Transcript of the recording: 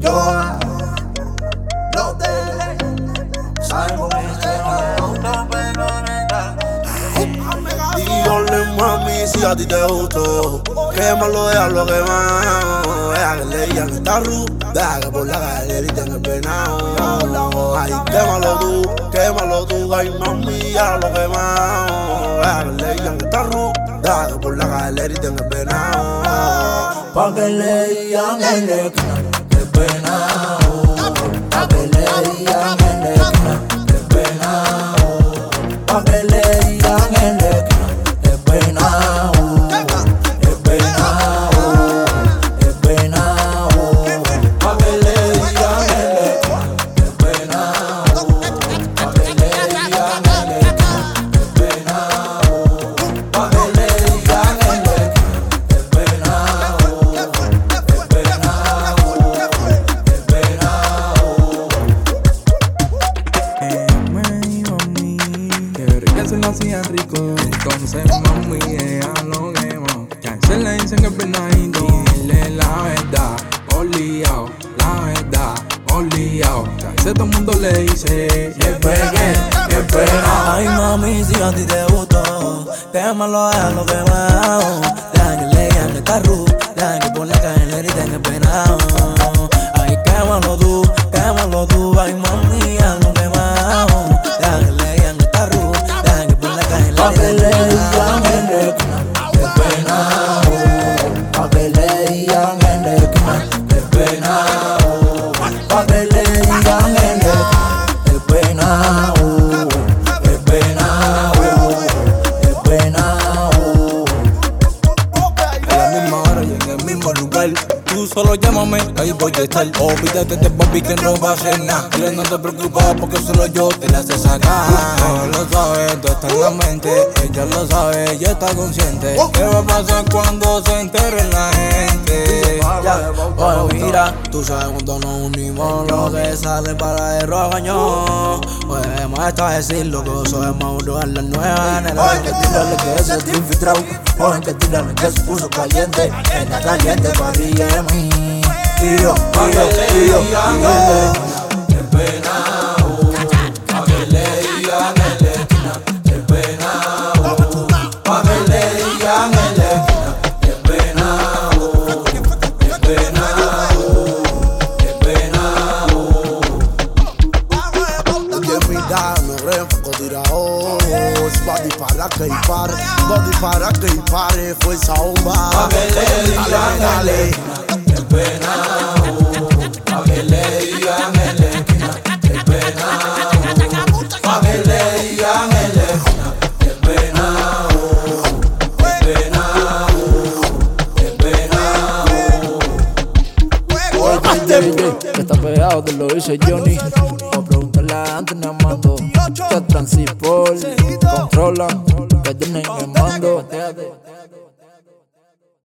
todas. No te sabemos que te gusta, pero neta. Dígale, mami, si a ti te gustó, quémalo, déjalo quemado. Deja que le digan que está rudo, deja que por la galerita en el penado. Ay, quémalo tú, ay, mami, ya lo quemado. Deja que le digan que está rudo, deja que por la galerita en el penado. Pa' que le digan en la esquina, que penao. Pa' que le digan en la esquina, que penao. Pa' que le digan en la esquina, que penao. Que penao, que penao. Pa' que le digan en la esquina, que penao. Pa' que le digan en la esquina, que penao. Pa' que le digan en la esquina, que penao. Se lo hacía rico, entonces mami ella lo quemó. Ya se le dicen que es penadito, dile la verdad, oliao, la verdad, oliao. Ya ese todo el mundo le dice, que pegue, que pega. Ay mami, si a ti te gustó, quémalo, déjalo quemado. Deja que le digan que está rudo, deja que por la cajelerita en el penado. Ay, quémalo tú, ay mami, déjalo quemado. Deja que le digan que está rudo, deja que por la cajelerita en el penado. Que penao, pa' que le digan en la esquina, que penao. Pa' que le digan en la esquina, que penao. Que penao, que penao. A la misma hora y en el mismo lugar. Tú solo llámame, ahí voy a estar. Olvídate de papi que no va a hacer nada. Dile no te preocupes porque solo yo te la sé sacar. Ella lo sabe, todo está en la mente. Ella lo sabe, ella está consciente. ¿Qué va a pasar cuando se entere la gente? Oye, mira, tú sabes cuando nos unimos, lo que sale para el rogaño. Oye, maestra decirlo que sabemos jugar las nuevas. Oye, que tirarle que ese es infiltrado. Oye, que tirarle que se puso caliente. Está caliente para ti y a mí. Y yo. Que penao, pa' que le digan en la esquina, que penao, pa' que le digan en la esquina, que penao, que penao, que penao. Oye, mira, no refresco tirado. Va a disparar que dispare, va a disparar que dispare. Fuerza bomba. Pa' que le digan en la esquina, que penao, pa' que le digan en la esquina, que penao, pa' que le digan en la esquina, que penao, que penao, que penao. Oye, que está pegado, te lo dice Johnny. O preguntarle a Anthony Amando. Que Transipol controla, que tienen el mando.